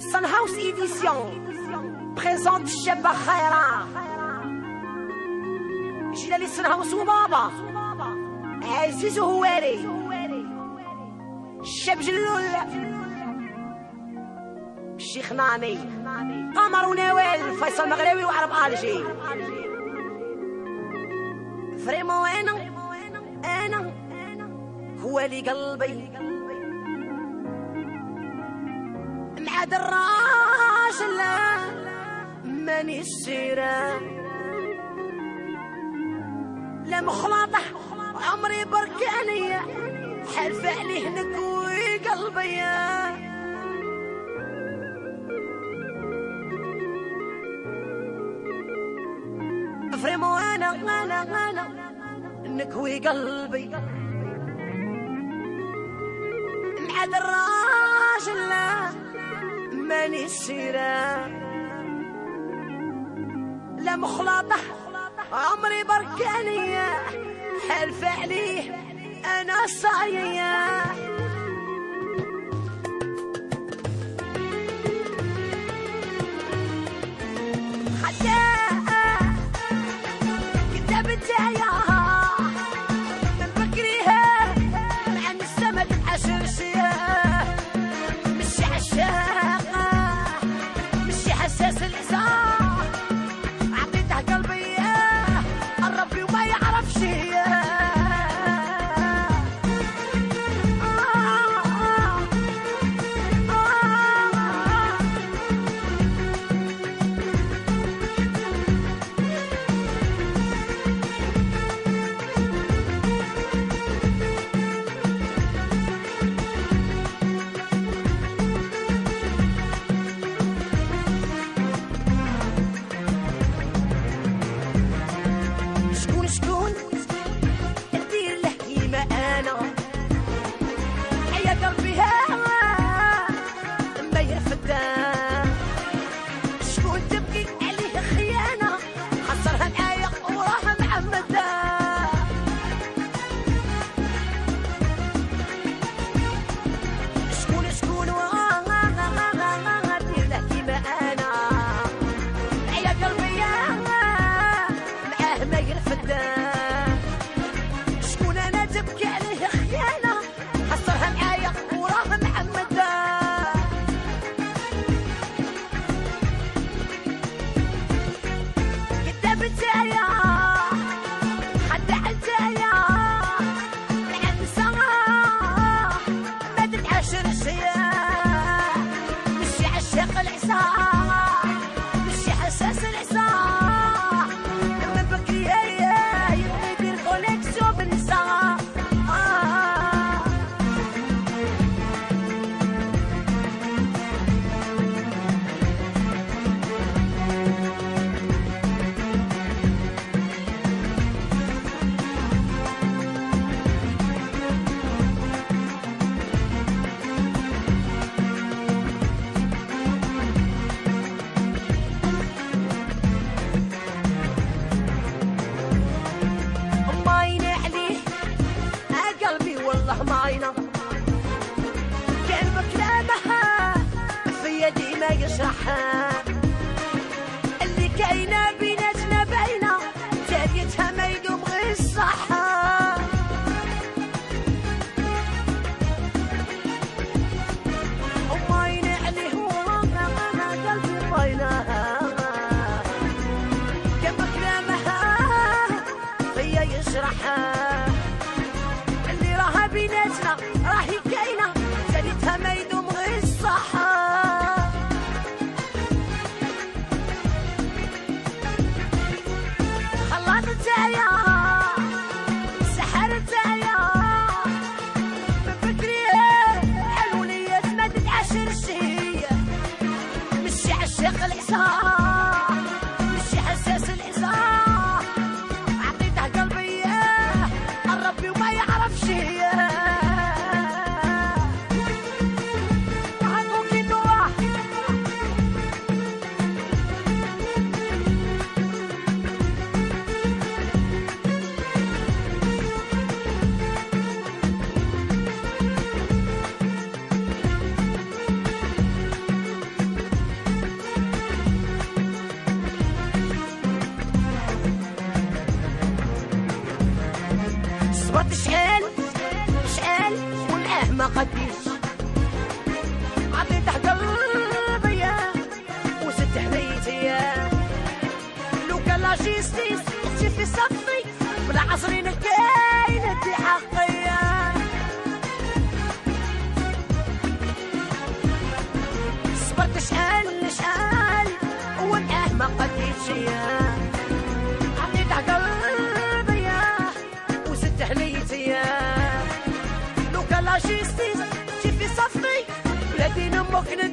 Sun House Edition présente Cheba Khaira جلالي Sun House وبابا عزيز هواري الشاب جلول الشيخ نامي قمر ونوال فيصل مغربي وعرب الجي فريمون انا هو لي قلبي مع الراجل ماني السيرة لا مخلطة عمري بركانية حلف عليه نكوي قلبي فريمون انا نكوي قلبي مع الراجل ماني السيرة لا مخلطة عمري بركانية حلف عليه أنا صايية حتى كتبت يا من بكريها مع السما تتعشر شياه مشي عالشاقة مشي حساس الإحساس عطيته قلبي قربي وما يعرفش شكون ندير له كيما انا حيا قلبي ما يرفدها شكون تبكي عليه خيانه خسرها معايا وراه معمدها شكون ندير له كيما انا حيا قلبي معاه ما يرفدها شكون انا تبكي عليه خيانه خسرها معايا وراه معمدها كذاب نتايا خدع نتايا مع النساء ما تتعاشرش مشي عشاق العساق مشي حساس العساق من بكري يبغي يدير كونيكسيون بالنساء ماينة عليه قلبي والله ماينة كان بكلامها في يدي ما يشرحها اللي كاينة بيناتنا باينة تاليتها ما يدوم غير الصحة ماينة عليه قلبي ماينة كان بكلامها فيا يشرحها اللي راها بيناتنا راهي كاينه سالتها ما يدوم غير الصحه خلاط نتايا سحر نتايا بفكري حلوليات ما تتعاشرش مشي عشاق العصا مشي حساس العصا عطيته قلبي قربي وما يعرفش عطوكي نوح قديش عطيت قلبي وست حليتي لو كان لا جيستيس تجي في صفي ولا عصرين كاينة دي حقية صبرت شحال ومعاه ما قديتش عطيت قلبي وست حليتي لو كان لا جيستيس تجي في صفي بلادي نمك